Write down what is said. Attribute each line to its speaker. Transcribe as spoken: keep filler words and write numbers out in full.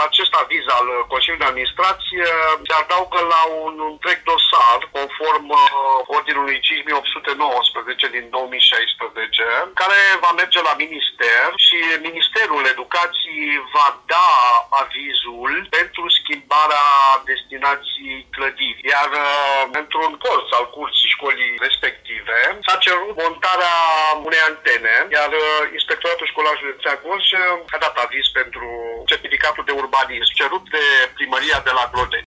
Speaker 1: acest aviz al Consiliului de Administrație se adaugă la un întreg dosar conform Ordinului cinci mii opt sute nouăsprezece din două mii șaisprezece, care va merge la Minister și Ministerul Educației va da avizul pentru schimbarea destinației clădirii. Iar într-un colț al curții școlii respective s-a cerut montarea unei antene, iar Inspectoratul Școlar Județean Gorj a dat aviz pentru certificatul de urbanism cerut de Primăria de la Glodeni.